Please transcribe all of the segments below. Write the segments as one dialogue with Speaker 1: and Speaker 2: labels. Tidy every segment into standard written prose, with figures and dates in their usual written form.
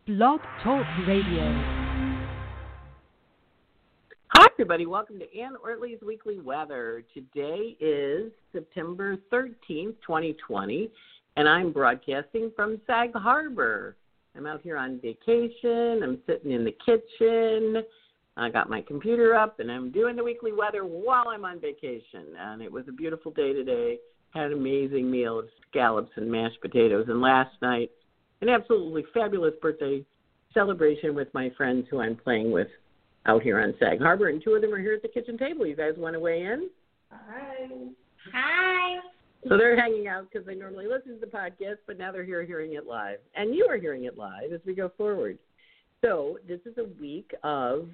Speaker 1: Blog Talk Radio.
Speaker 2: Hi, everybody. Welcome to Ann Ortley's Weekly Weather. Today is September 13th, 2020, and I'm broadcasting from Sag Harbor. I'm out here on vacation. I'm sitting in the kitchen. I got my computer up, and I'm doing the weekly weather while I'm on vacation. And it was a beautiful day today. Had an amazing meal of scallops and mashed potatoes. And last night, an absolutely fabulous birthday celebration with my friends who I'm playing with out here on Sag Harbor. And two of them are here at the kitchen table. You guys want to weigh in?
Speaker 3: Hi. Hi.
Speaker 2: So they're hanging out because they normally listen to the podcast, but now they're here hearing it live. And you are hearing it live as we go forward. So this is a week of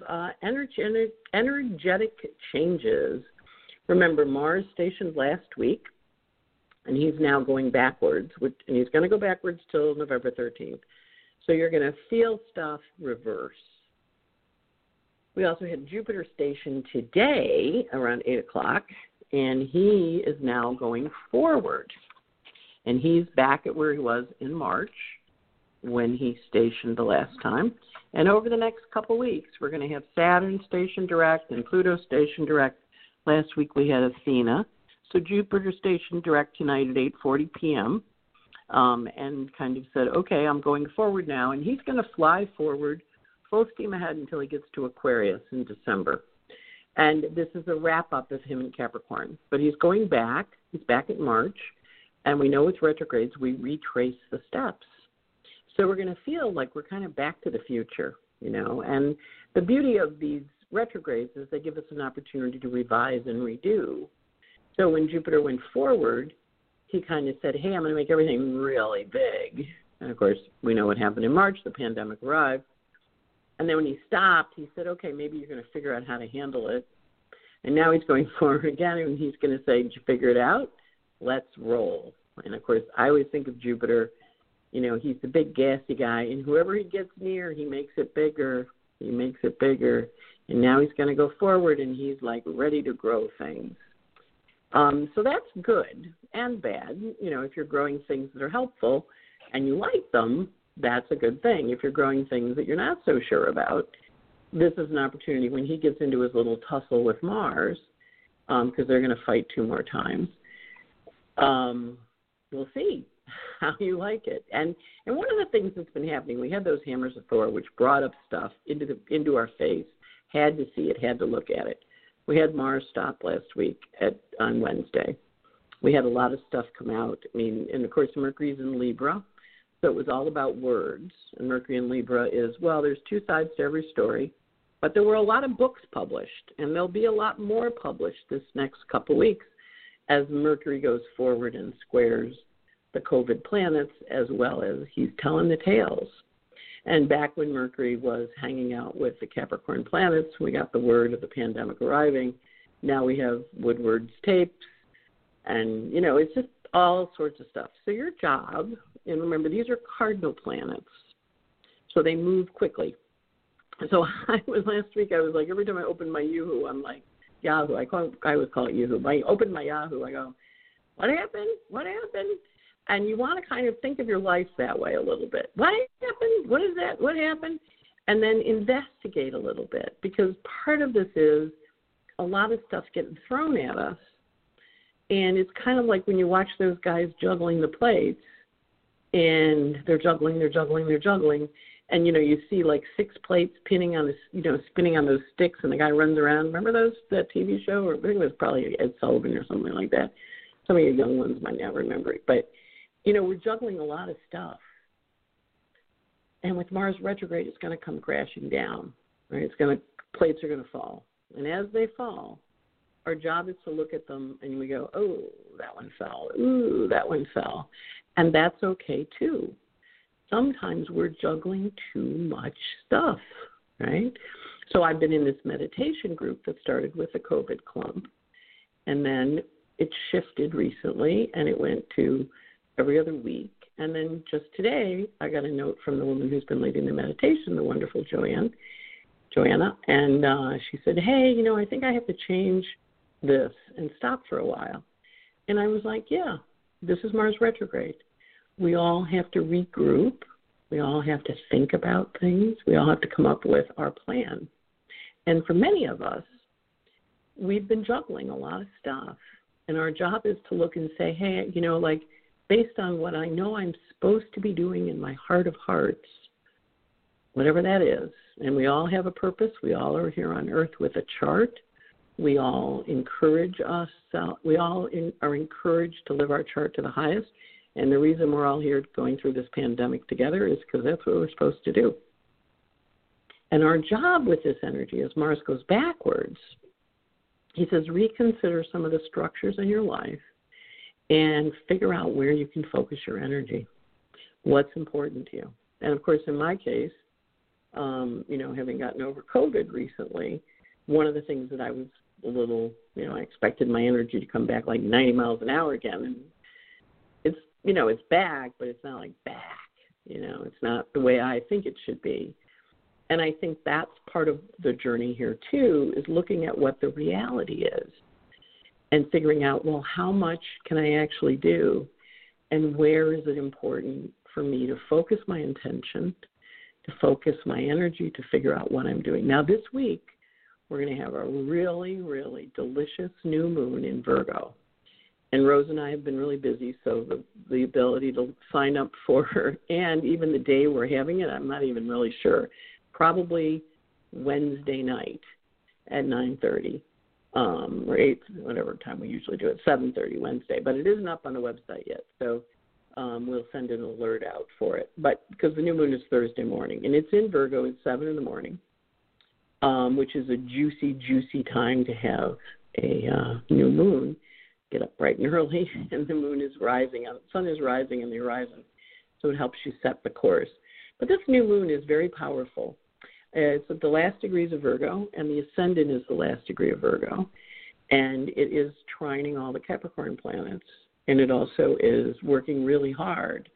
Speaker 2: energetic changes. Remember, Mars stationed last week, and he's now going backwards, and he's going to go backwards till November 13th. So you're going to feel stuff reverse. We also had Jupiter stationed today around 8 o'clock, and he is now going forward. And he's back at where he was in March when he stationed the last time. And over the next couple weeks, we're going to have Saturn stationed direct and Pluto stationed direct. Last week we had Athena. So Jupiter stationed direct tonight at 8:40 p.m. And kind of said, okay, I'm going forward now. And he's going to fly forward full steam ahead until he gets to Aquarius in December. And this is a wrap-up of him in Capricorn. But he's going back. He's back in March. And we know with retrogrades, we retrace the steps. So we're going to feel like we're kind of back to the future, you know. And the beauty of these retrogrades is they give us an opportunity to revise and redo. So when Jupiter went forward, he kind of said, hey, I'm going to make everything really big. And, of course, we know what happened in March. The pandemic arrived. And then when he stopped, he said, okay, maybe you're going to figure out how to handle it. And now he's going forward again, and he's going to say, did you figure it out? Let's roll. And, of course, I always think of Jupiter, you know, he's the big gassy guy, and whoever he gets near, he makes it bigger. He makes it bigger. And now he's going to go forward, and he's, like, ready to grow things. So that's good and bad. You know, if you're growing things that are helpful and you like them, that's a good thing. If you're growing things that you're not so sure about, this is an opportunity when he gets into his little tussle with Mars, because they're going to fight 2 more times. We'll see how you like it. And one of the things that's been happening, we had those hammers of Thor, which brought up stuff into our face, had to see it, had to look at it. We had Mars stop last week on Wednesday. We had a lot of stuff come out. I mean, and of course, Mercury's in Libra, so it was all about words. And Mercury in Libra is, well, there's 2 sides to every story, but there were a lot of books published, and there'll be a lot more published this next couple weeks as Mercury goes forward and squares the COVID planets, as well as he's telling the tales. And back when Mercury was hanging out with the Capricorn planets, we got the word of the pandemic arriving. Now we have Woodward's tapes, and, you know, it's just all sorts of stuff. So your job, and remember, these are cardinal planets, so they move quickly. So last week, I was like, every time I opened my Yahoo, I'm like, Yahoo, I always call it Yahoo. I open my Yahoo, I go, what happened? What happened? And you want to kind of think of your life that way a little bit. What happened? What is that? What happened? And then investigate a little bit, because part of this is a lot of stuff getting thrown at us. And it's kind of like when you watch those guys juggling the plates, and they're juggling. And, you know, you see like 6 plates spinning on those sticks, and the guy runs around. Remember that TV show? Or I think it was probably Ed Sullivan or something like that. Some of you young ones might not remember it. But, you know, we're juggling a lot of stuff. And with Mars retrograde, it's going to come crashing down. Right? Plates are going to fall. And as they fall, our job is to look at them and we go, oh, that one fell. Ooh, that one fell. And that's okay, too. Sometimes we're juggling too much stuff, right? So I've been in this meditation group that started with a COVID clump. And then it shifted recently, and it went to every other week. And then just today, I got a note from the woman who's been leading the meditation, the wonderful Joanna, and she said, hey, you know, I think I have to change this and stop for a while. And I was like, yeah, this is Mars retrograde. We all have to regroup We all have to think about things. We all have to come up with our plan. And for many of us, we've been juggling a lot of stuff. And our job is to look and say, hey, like based on what I know I'm supposed to be doing in my heart of hearts, whatever that is, and we all have a purpose. We all are here on earth with a chart. We all are encouraged to live our chart to the highest. And the reason we're all here going through this pandemic together is because that's what we're supposed to do. And our job with this energy, as Mars goes backwards, he says, reconsider some of the structures in your life and figure out where you can focus your energy, what's important to you. And, of course, in my case, having gotten over COVID recently, one of the things that I was a little, I expected my energy to come back like 90 miles an hour again. And it's back, but it's not like back. It's not the way I think it should be. And I think that's part of the journey here, too, is looking at what the reality is and figuring out, well, how much can I actually do and where is it important for me to focus my intention, to focus my energy, to figure out what I'm doing. Now, this week, we're going to have a really, really delicious new moon in Virgo. And Rose and I have been really busy, so the ability to sign up for her, and even the day we're having it, I'm not even really sure. Probably Wednesday night at 9:30 or 8, whatever time we usually do it, 7:30 Wednesday. But it isn't up on the website yet, so we'll send an alert out for it. But because the new moon is Thursday morning, and it's in Virgo, it's 7 in the morning, which is a juicy, juicy time to have a new moon. Get up bright and early, and the moon is rising, the sun is rising in the horizon, so it helps you set the course. But this new moon is very powerful. It's at the last degrees of Virgo, and the ascendant is the last degree of Virgo, and it is trining all the Capricorn planets, and it also is working really hard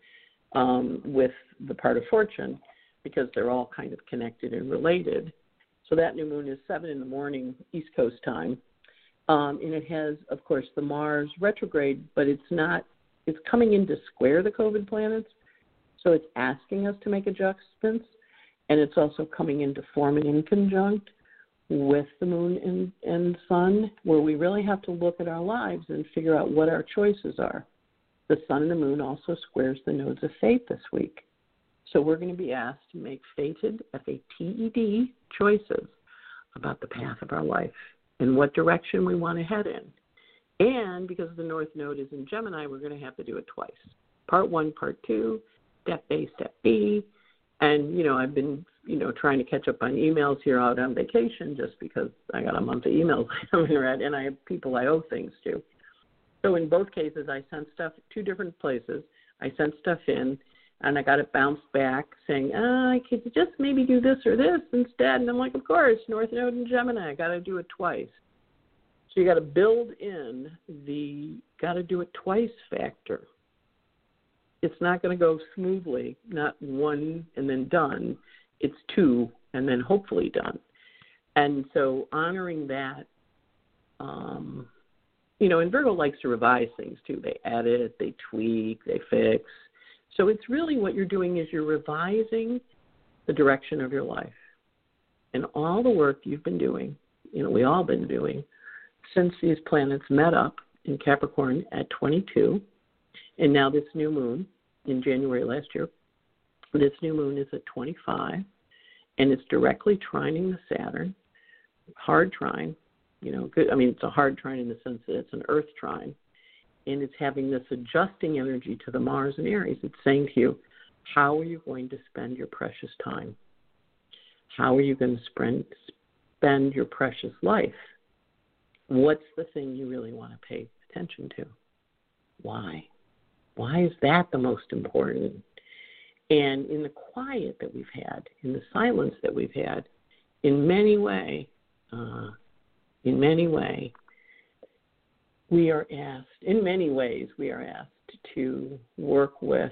Speaker 2: with the part of fortune because they're all kind of connected and related. So that new moon is 7 in the morning, East Coast time. And it has, of course, the Mars retrograde, but it's coming in to square the COVID planets. So it's asking us to make adjustments. And it's also coming in to form an inconjunct with the moon and sun, where we really have to look at our lives and figure out what our choices are. The sun and the moon also squares the nodes of fate this week. So we're going to be asked to make fated, F-A-T-E-D, choices about the path of our life and what direction we want to head in. And because the North Node is in Gemini, we're going to have to do it twice. Part 1, Part 2, Step A, Step B. And, I've been, trying to catch up on emails here out on vacation just because I got a month of emails I haven't read, and I have people I owe things to. So in both cases, I sent stuff 2 different places. I sent stuff in, and I got it bounced back saying, I could just maybe do this or this instead. And I'm like, of course, North Node and Gemini, I got to do it twice. So you got to build in the got to do it twice factor. It's not going to go smoothly, not 1 and then done. It's 2 and then hopefully done. And so honoring that, and Virgo likes to revise things too. They edit, they tweak, they fix. So it's really what you're doing is you're revising the direction of your life. And all the work you've been doing, we all been doing, since these planets met up in Capricorn at 22, and now this new moon in January last year, this new moon is at 25, and it's directly trining the Saturn, hard trine, good. I mean, it's a hard trine in the sense that it's an Earth trine, and it's having this adjusting energy to the Mars and Aries. It's saying to you, how are you going to spend your precious time? How are you going to spend your precious life? What's the thing you really want to pay attention to? Why? Why is that the most important? And in the quiet that we've had, in the silence that we've had, in many ways, we are asked to work with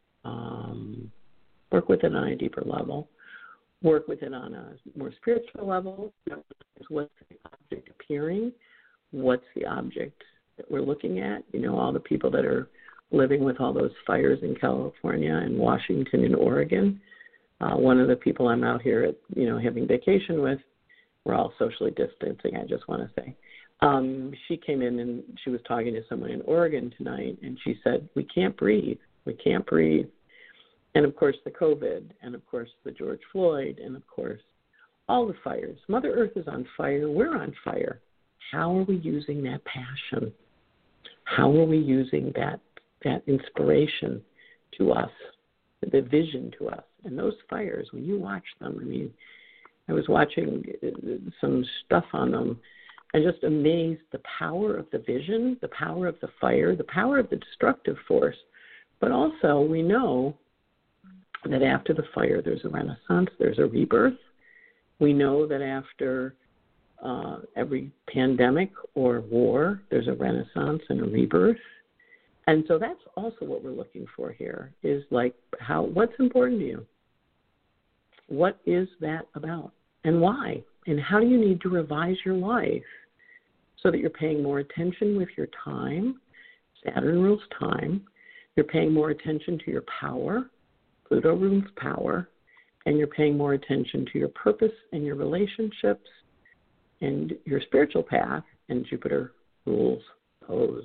Speaker 2: it on a deeper level, work with it on a more spiritual level. What's the object appearing? What's the object that we're looking at? All the people that are living with all those fires in California and Washington and Oregon. One of the people I'm out here at, having vacation with, we're all socially distancing, I just want to say. She came in and she was talking to someone in Oregon tonight, and she said, we can't breathe. We can't breathe. And, of course, the COVID, and, of course, the George Floyd, and, of course, all the fires. Mother Earth is on fire. We're on fire. How are we using that passion? How are we using that inspiration to us, the vision to us? And those fires, when you watch them, I was watching some stuff on them and just amazed the power of the vision, the power of the fire, the power of the destructive force. But also we know that after the fire there's a renaissance, there's a rebirth. We know that after every pandemic or war, there's a renaissance and a rebirth. And so that's also what we're looking for here is like what's important to you? What is that about? And why? And how do you need to revise your life so that you're paying more attention with your time? Saturn rules time. You're paying more attention to your power. Pluto rules power. And you're paying more attention to your purpose and your relationships and your spiritual path. And Jupiter rules those.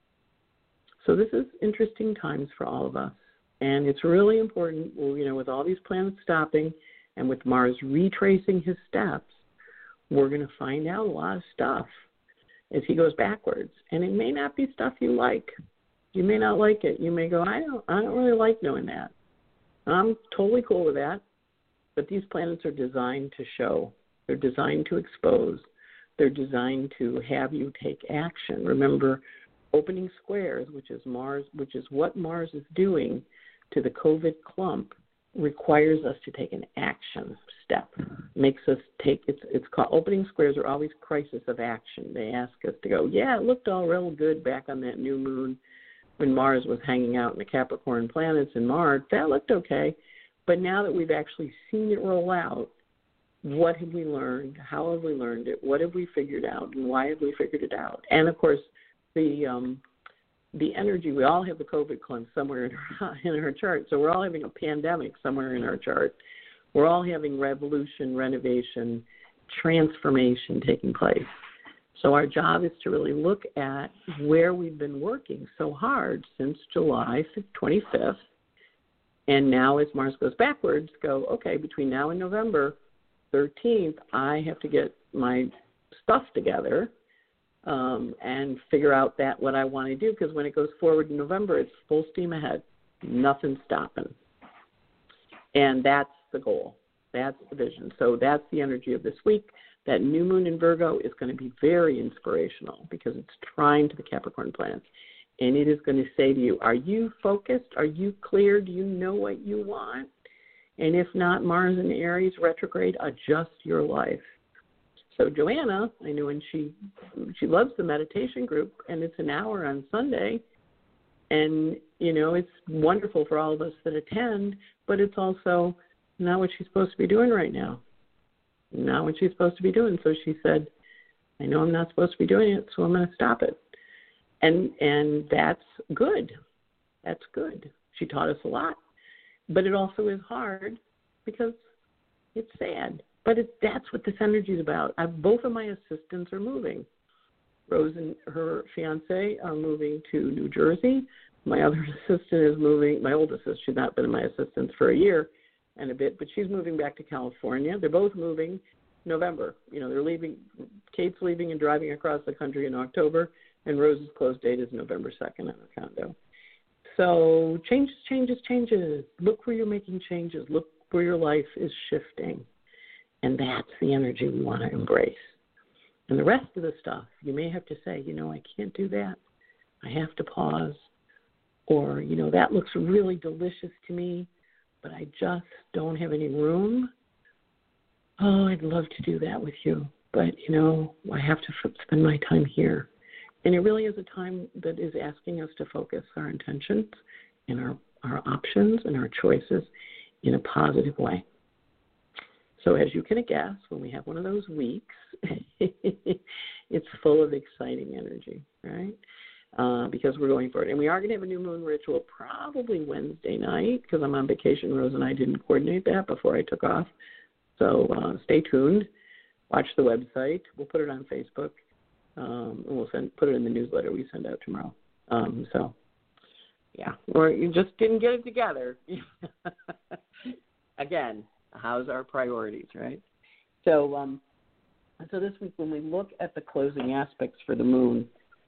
Speaker 2: So this is interesting times for all of us. And it's really important, with all these planets stopping and with Mars retracing his steps, we're going to find out a lot of stuff as he goes backwards. And it may not be stuff you like. You may not like it. You may go, I don't really like knowing that. I'm totally cool with that. But these planets are designed to show. They're designed to expose. They're designed to have you take action. Remember, opening squares, which is what Mars is doing to the COVID clump, requires us to take an action step. Makes us take it's called opening squares are always crisis of action. They ask us to go, yeah, it looked all real good back on that new moon when Mars was hanging out in the Capricorn planets in March. That looked okay. But now that we've actually seen it roll out, what have we learned? How have we learned it? What have we figured out? And why have we figured it out? And, of course, the energy, we all have the COVID clump somewhere in our chart. So we're all having a pandemic somewhere in our chart. We're all having revolution, renovation, transformation taking place. So our job is to really look at where we've been working so hard since July 25th. And now as Mars goes backwards, go, okay, between now and November 13th, I have to get my stuff together and figure out what I want to do, because when it goes forward in November, it's full steam ahead. Nothing stopping. And that's the goal. That's the vision. So that's the energy of this week. That new moon in Virgo is going to be very inspirational because it's trine to the Capricorn planets. And it is going to say to you, are you focused? Are you clear? Do you know what you want? And if not, Mars in Aries retrograde, adjust your life. So Joanna, I know, and she loves the meditation group, and it's an hour on Sunday. And, it's wonderful for all of us that attend, but it's also not what she's supposed to be doing right now. Not what she's supposed to be doing. So she said, I know I'm not supposed to be doing it, so I'm going to stop it. And that's good. That's good. She taught us a lot. But it also is hard because it's sad. But that's what this energy is about. Both of my assistants are moving. Rose and her fiancé are moving to New Jersey. My other assistant is moving. My old assistant, she's not been my assistant for a year and a bit, but she's moving back to California. They're both moving November. They're leaving. Kate's leaving and driving across the country in October, and Rose's close date is November 2nd on her condo. So changes. Look where you're making changes. Look where your life is shifting. And that's the energy we want to embrace. And the rest of the stuff, you may have to say, I can't do that. I have to pause. Or, that looks really delicious to me, but I just don't have any room. Oh, I'd love to do that with you. But, I have to spend my time here. And it really is a time that is asking us to focus our intentions and our options and our choices in a positive way. So as you can guess, when we have one of those weeks, it's full of exciting energy, right? because we're going for it. And we are going to have a new moon ritual probably Wednesday night because I'm on vacation. Rose and I didn't coordinate that before I took off. So stay tuned. Watch the website. We'll put it on Facebook. And we'll put it in the newsletter we send out tomorrow. Yeah, or you just didn't get it together. Again, how's our priorities, right? So this week when we look at the closing aspects for the moon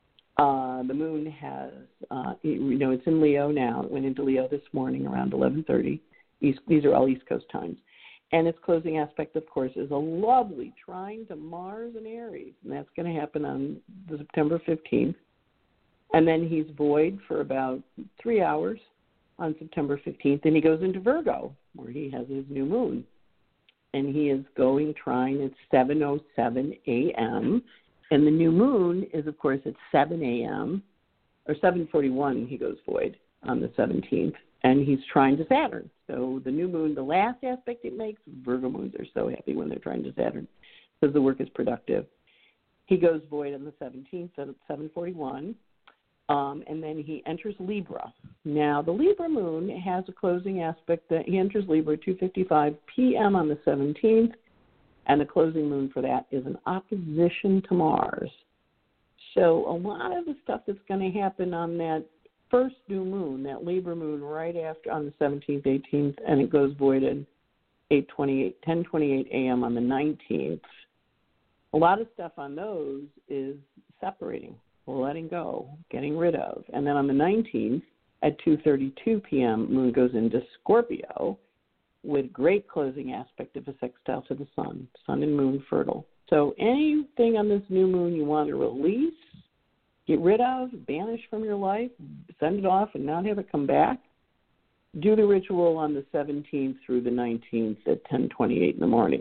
Speaker 2: has, it's in Leo now. It went into Leo this morning around 11:30. These are all East Coast times. And its closing aspect, of course, is a lovely trine to Mars and Aries, and that's going to happen on September 15th. And then he's void for about 3 hours on September 15th, and he goes into Virgo, where he has his new moon. And he is going trine at 7:07 a.m., and the new moon is, of course, at 7 a.m., or 7:41 he goes void on the 17th, and he's trine to Saturn. So the new moon, the last aspect it makes, Virgo moons are so happy when they're trine to Saturn because the work is productive. He goes void on the 17th at 7:41. And then he enters Libra. Now, the Libra moon has a closing aspect that he enters Libra at 2:55 p.m. on the 17th, and the closing moon for that is an opposition to Mars. So a lot of the stuff that's going to happen on that first new moon, that Libra moon, right after on the 17th, 18th, and it goes void at 10:28 a.m. on the 19th, a lot of stuff on those is separating, letting go, getting rid of. And then on the 19th at 2:32 p.m., moon goes into Scorpio with great closing aspect of a sextile to the sun and moon fertile. So anything on this new moon you want to release, get rid of, banish from your life, send it off and not have it come back, do the ritual on the 17th through the 19th at 10:28 in the morning.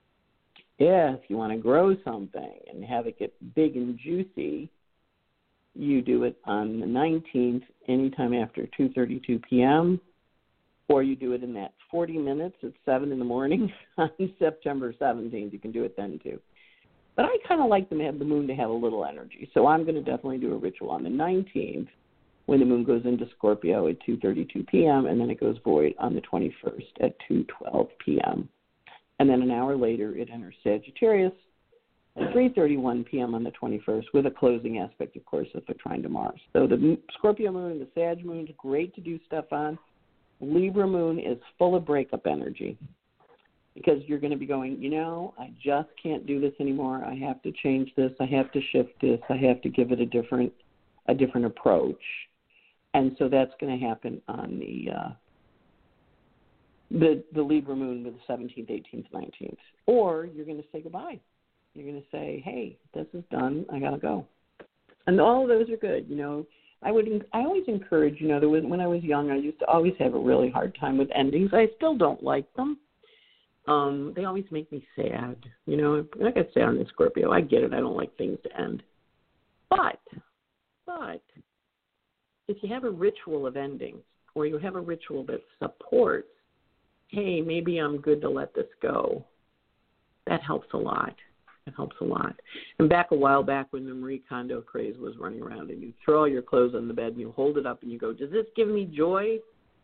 Speaker 2: If you want to grow something and have it get big and juicy, you do it on the 19th anytime after 2:32 p.m., or you do it in that 40 minutes at 7 in the morning on September 17th. You can do it then, too. But I kind of like them to have the moon to have a little energy, so I'm going to definitely do a ritual on the 19th when the moon goes into Scorpio at 2:32 p.m., and then it goes void on the 21st at 2:12 p.m. And then an hour later, it enters Sagittarius at 3:31 p.m. on the 21st, with a closing aspect, of course, of a trine to Mars. So the Scorpio moon and the Sag moon is great to do stuff on. Libra moon is full of breakup energy because you're going to be going, I just can't do this anymore. I have to change this. I have to shift this. I have to give it a different approach. And so that's going to happen on the Libra moon with the 17th, 18th, 19th. Or you're going to say goodbye. You're going to say, hey, this is done. I got to go. And all of those are good. I always encourage, when I was young, I used to always have a really hard time with endings. I still don't like them. They always make me sad. I got sad on the Scorpio. I get it. I don't like things to end. But if you have a ritual of endings, or you have a ritual that supports, hey, maybe I'm good to let this go, that helps a lot. It helps a lot. And a while back when the Marie Kondo craze was running around, and you throw all your clothes on the bed and you hold it up and you go, does this give me joy?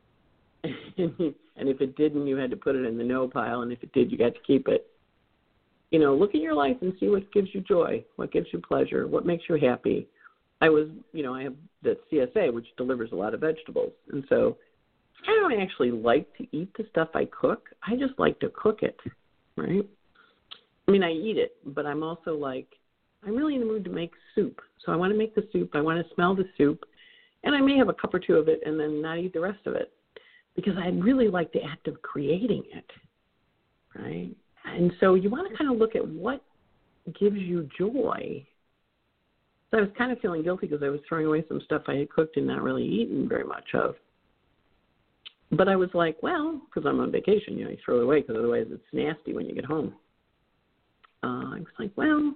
Speaker 2: And if it didn't, you had to put it in the no pile, and if it did, you got to keep it. Look at your life and see what gives you joy, what gives you pleasure, what makes you happy. I have the CSA, which delivers a lot of vegetables, and so I don't actually like to eat the stuff I cook. I just like to cook it, right? I mean, I eat it, but I'm also I'm really in the mood to make soup. So I want to make the soup. I want to smell the soup. And I may have a cup or two of it and then not eat the rest of it because I really like the act of creating it, right? And so you want to kind of look at what gives you joy. So I was kind of feeling guilty because I was throwing away some stuff I had cooked and not really eaten very much of. But I was like, well, because I'm on vacation, you throw it away because otherwise it's nasty when you get home. I was like, well,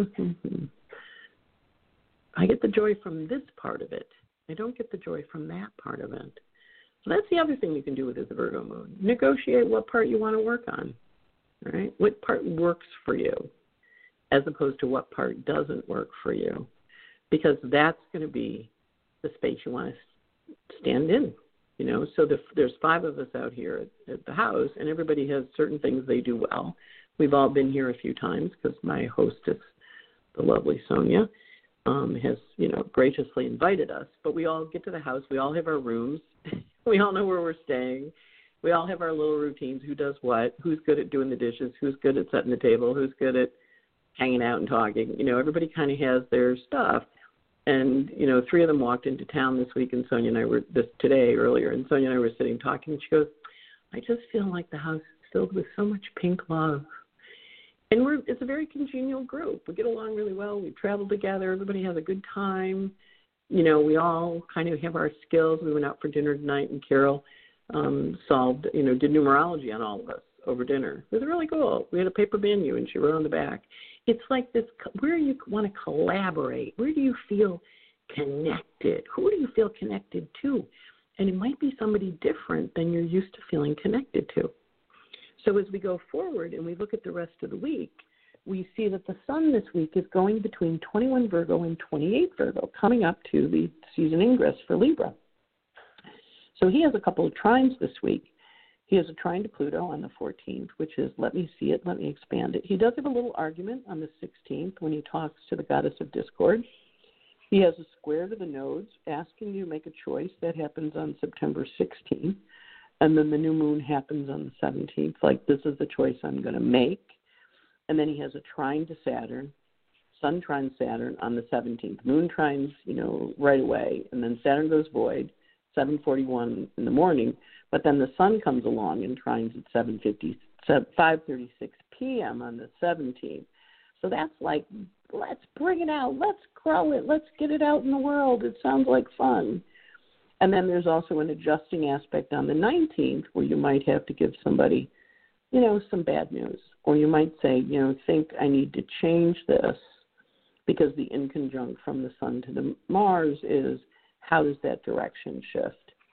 Speaker 2: I get the joy from this part of it. I don't get the joy from that part of it. So that's the other thing you can do with the Virgo moon. Negotiate what part you want to work on, right? What part works for you as opposed to what part doesn't work for you. because that's going to be the space you want to stand in. So there's 5 of us out here at the house, and everybody has certain things they do well. We've all been here a few times because my hostess, the lovely Sonia, has, graciously invited us. But we all get to the house. We all have our rooms. We all know where we're staying. We all have our little routines, who does what, who's good at doing the dishes, who's good at setting the table, who's good at hanging out and talking. Everybody kind of has their stuff. And, 3 of them walked into town this week, and Sonia and I were today earlier, and Sonia and I were sitting talking, and she goes, I just feel like the house is filled with so much pink love. And it's a very congenial group. We get along really well. We travel together. Everybody has a good time. We all kind of have our skills. We went out for dinner tonight, and Carol did numerology on all of us over dinner. It was really cool. We had a paper menu, and she wrote on the back. It's like this, where you want to collaborate. Where do you feel connected? Who do you feel connected to? And it might be somebody different than you're used to feeling connected to. So as we go forward and we look at the rest of the week, we see that the sun this week is going between 21 Virgo and 28 Virgo, coming up to the season ingress for Libra. So he has a couple of trines this week. He has a trine to Pluto on the 14th, which is, let me see it, let me expand it. He does have a little argument on the 16th when he talks to the goddess of discord. He has a square to the nodes, asking you to make a choice. That happens on September 16th. And then the new moon happens on the 17th, like this is the choice I'm going to make. And then he has a trine to Saturn, Sun trine Saturn on the 17th. Moon trines, right away. And then Saturn goes void, 7:41 in the morning. But then the sun comes along and trines at 5:36 p.m. on the 17th. So that's like, let's bring it out. Let's grow it. Let's get it out in the world. It sounds like fun. And then there's also an adjusting aspect on the 19th where you might have to give somebody, some bad news. Or you might say, think I need to change this because the inconjunct from the sun to the Mars is, how does that direction shift?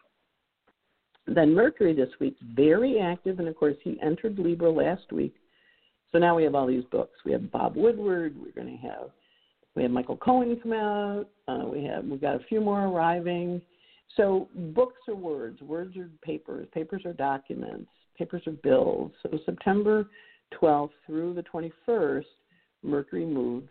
Speaker 2: Then Mercury this week, very active, and of course he entered Libra last week. So now we have all these books. We have Bob Woodward. We have Michael Cohen come out. We've got a few more arriving. So books are words. Words are papers. Papers are documents. Papers are bills. So September 12th through the 21st, Mercury moves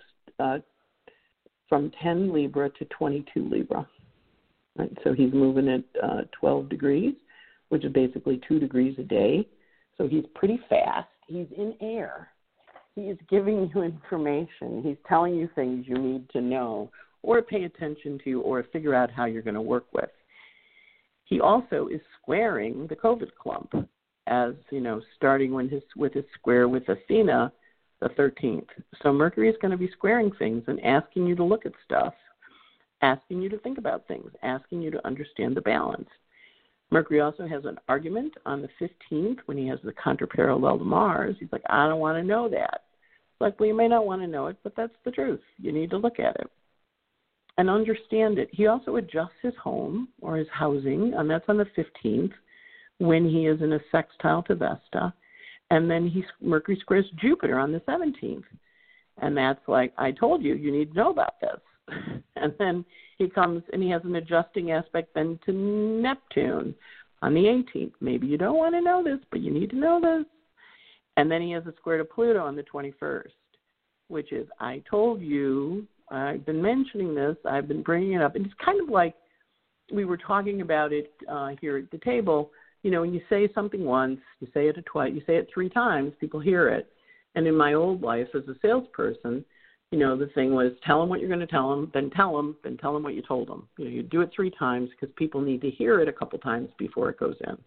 Speaker 2: from 10 Libra to 22 Libra. Right? So he's moving at 12 degrees, which is basically 2 degrees a day. So he's pretty fast. He's in air. He is giving you information. He's telling you things you need to know or pay attention to or figure out how you're going to work with. He also is squaring the COVID clump, as, starting with his square with Athena the 13th. So Mercury is going to be squaring things and asking you to look at stuff, asking you to think about things, asking you to understand the balance. Mercury also has an argument on the 15th when he has the contraparallel to Mars. He's like, I don't want to know that. It's like, well, you may not want to know it, but that's the truth. You need to look at it and understand it. He also adjusts his home or his housing, and that's on the 15th when he is in a sextile to Vesta. And then Mercury squares Jupiter on the 17th. And that's like, I told you, you need to know about this. And then he comes and he has an adjusting aspect then to Neptune on the 18th. Maybe you don't want to know this, but you need to know this. And then he has a square to Pluto on the 21st, which is, I told you, I've been mentioning this, I've been bringing it up. And it's kind of like we were talking about it here at the table. When you say something once, you say it twice, you say it 3 times, people hear it. And in my old life as a salesperson, the thing was tell them what you're going to tell them, then tell them what you told them. You do it 3 times because people need to hear it a couple times before it goes in.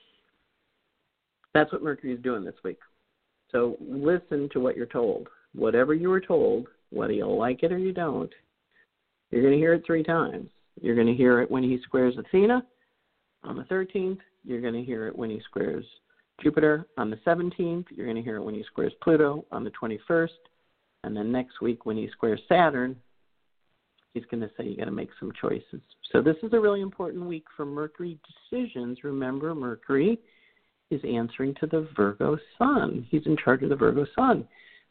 Speaker 2: That's what Mercury is doing this week. So listen to what you're told. Whatever you were told, whether you like it or you don't, you're going to hear it 3 times. You're going to hear it when he squares Athena on the 13th. You're going to hear it when he squares Jupiter on the 17th. You're going to hear it when he squares Pluto on the 21st. And then next week when he squares Saturn, he's going to say you got to make some choices. So this is a really important week for Mercury decisions. Remember, Mercury is answering to the Virgo sun. He's in charge of the Virgo sun.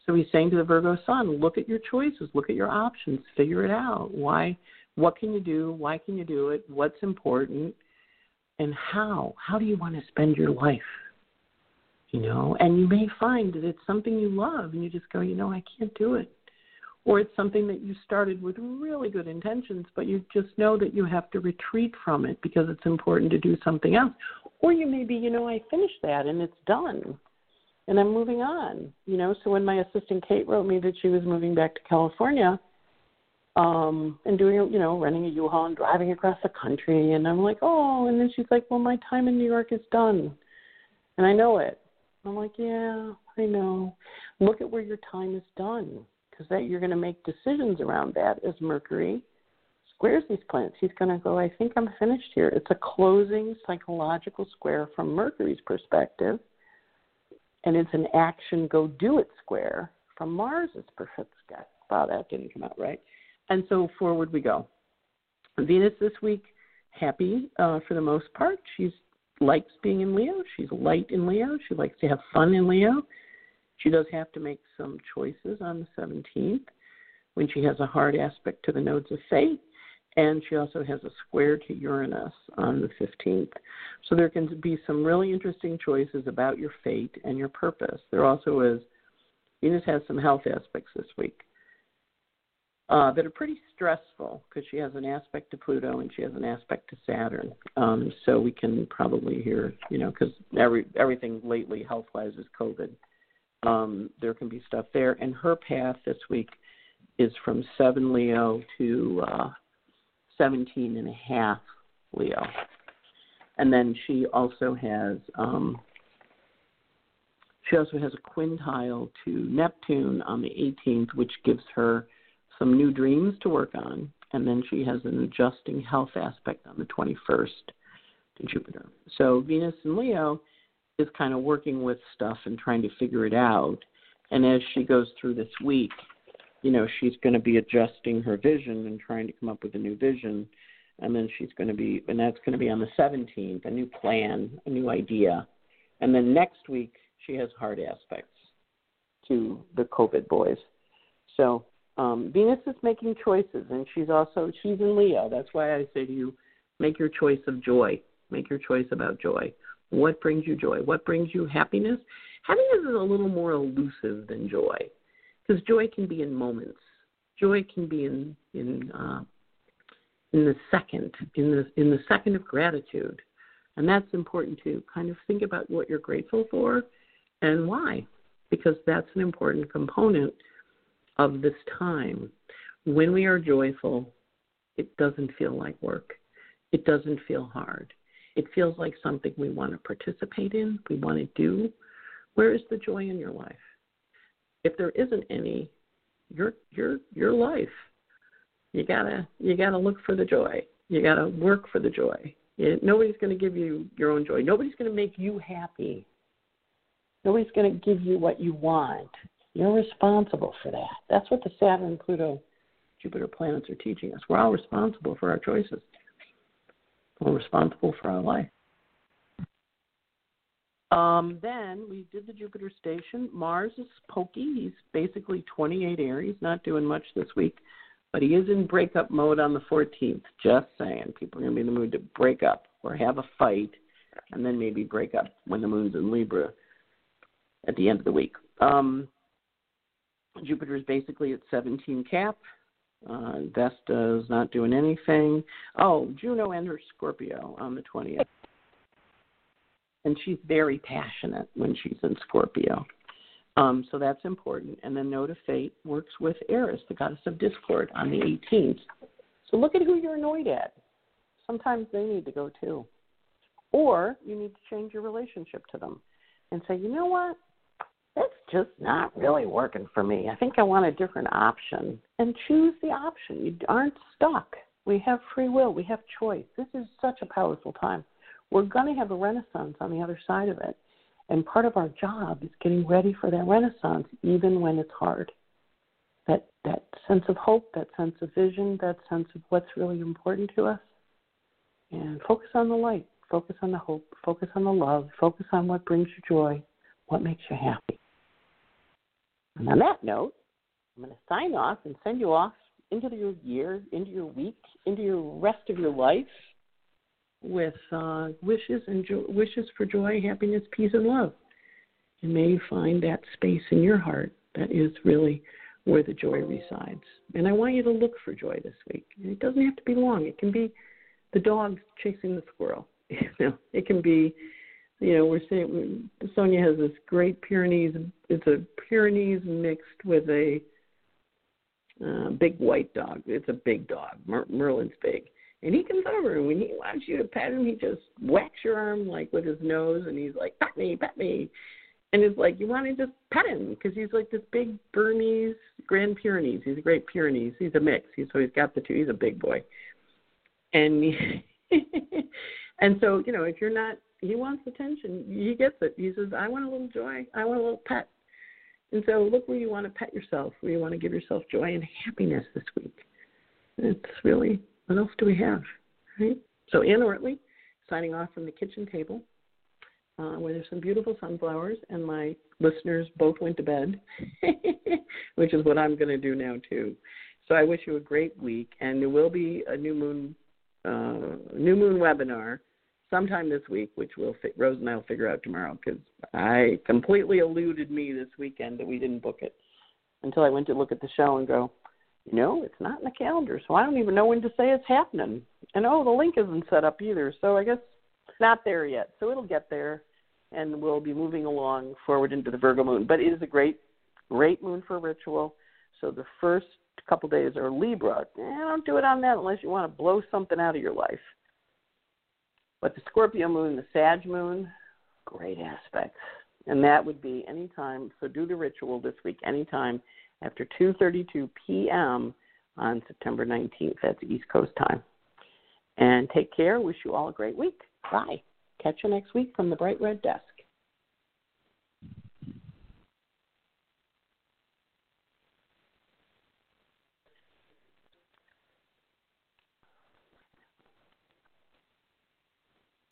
Speaker 2: So he's saying to the Virgo sun, look at your choices, look at your options, figure it out. Why? What can you do? Why can you do it? What's important? And how? How do you want to spend your life? And you may find that it's something you love and you just go, I can't do it. Or it's something that you started with really good intentions, but you just know that you have to retreat from it because it's important to do something else. Or you may be, I finished that and it's done and I'm moving on. So when my assistant Kate wrote me that she was moving back to California and doing, renting a U-Haul and driving across the country, and I'm like, oh, and then she's like, well, my time in New York is done. And I know it. I'm like, yeah, I know. Look at where your time is done, because that you're going to make decisions around that as Mercury squares these planets. He's going to go, I think I'm finished here. It's a closing psychological square from Mercury's perspective, and it's an action, go do it square from Mars's perspective. Wow, that didn't come out right. And so forward we go. Venus this week, happy for the most part. She likes being in Leo. She's light in Leo. She likes to have fun in Leo. She does have to make some choices on the 17th when she has a hard aspect to the nodes of fate, and she also has a square to Uranus on the 15th. So there can be some really interesting choices about your fate and your purpose. There also is, Venus has some health aspects this week that are pretty stressful because she has an aspect to Pluto and she has an aspect to Saturn. So we can probably hear, because everything lately health-wise is COVID. There can be stuff there. And her path this week is from 7 Leo to 17 and a half Leo. And then she also has a quintile to Neptune on the 18th, which gives her some new dreams to work on. And then she has an adjusting health aspect on the 21st to Jupiter. So Venus in Leo is kind of working with stuff and trying to figure it out. And as she goes through this week, she's going to be adjusting her vision and trying to come up with a new vision. And then and that's going to be on the 17th, a new plan, a new idea. And then next week, she has hard aspects to the COVID boys. So Venus is making choices, and she's in Leo. That's why I say to you, make your choice of joy. Make your choice about joy. What brings you joy? What brings you happiness? Happiness is a little more elusive than joy, because joy can be in moments. Joy can be in the second of gratitude, and that's important to kind of think about what you're grateful for and why, because that's an important component of this time. When we are joyful, it doesn't feel like work. It doesn't feel hard. It feels like something we want to participate in, we want to do. Where is the joy in your life? If there isn't any, your life, you gotta look for the joy. You gotta work for the joy. Nobody's going to give you your own joy. Nobody's going to make you happy. Nobody's going to give you what you want. You're responsible for that. That's what the Saturn, Pluto, Jupiter planets are teaching us. We're all responsible for our choices. We're responsible for our life. Then we did the Jupiter station. Mars is pokey. He's basically 28 Aries, not doing much this week, but he is in breakup mode on the 14th. Just saying. People are going to be in the mood to break up or have a fight and then maybe break up when the moon's in Libra at the end of the week. Jupiter is basically at 17 Cap. Vesta is not doing anything. Oh, Juno enters Scorpio on the 20th. And she's very passionate when she's in Scorpio. So that's important. And then Node of Fate works with Eris, the goddess of discord, on the 18th. So look at who you're annoyed at. Sometimes they need to go too. Or you need to change your relationship to them and say, you know what? That's just not really working for me. I think I want a different option. And choose the option. You aren't stuck. We have free will. We have choice. This is such a powerful time. We're going to have a renaissance on the other side of it. And part of our job is getting ready for that renaissance, even when it's hard. That sense of hope, that sense of vision, that sense of what's really important to us. And focus on the light. Focus on the hope. Focus on the love. Focus on what brings you joy, what makes you happy. And on that note, I'm going to sign off and send you off into your year, into your week, into your rest of your life with wishes for joy, happiness, peace, and love. And may you find that space in your heart that is really where the joy resides. And I want you to look for joy this week. And it doesn't have to be long. It can be the dog chasing the squirrel. It can be, we're saying Sonia has this great Pyrenees. It's a Pyrenees mixed with a big white dog. It's a big dog. Merlin's big. And he comes over, and when he wants you to pet him, he just whacks your arm like with his nose, and he's like, pet me, pet me. And it's like, you want to just pet him because he's like this big Bernese Grand Pyrenees. He's a great Pyrenees. He's a mix. So he's got the two. He's a big boy. And and so, if you're not, he wants attention. He gets it. He says, I want a little joy. I want a little pet. And so look where you want to pet yourself, where you want to give yourself joy and happiness this week. It's really, what else do we have, right? So Ann Ortley, signing off from the kitchen table, where there's some beautiful sunflowers, and my listeners both went to bed, which is what I'm going to do now too. So I wish you a great week, and there will be a new moon webinar sometime this week, which Rose and I will figure out tomorrow, because I completely eluded me this weekend that we didn't book it until I went to look at the show and go, it's not in the calendar, so I don't even know when to say it's happening. And, the link isn't set up either, so I guess it's not there yet. So it'll get there, and we'll be moving along forward into the Virgo moon. But it is a great, great moon for ritual. So the first couple days are Libra. Don't do it on that unless you want to blow something out of your life. But the Scorpio moon, the Sag moon, great aspects. And that would be anytime. So do the ritual this week, anytime after 2:32 p.m. on September 19th. That's East Coast time. And take care. Wish you all a great week. Bye. Catch you next week from the Bright Red Desk.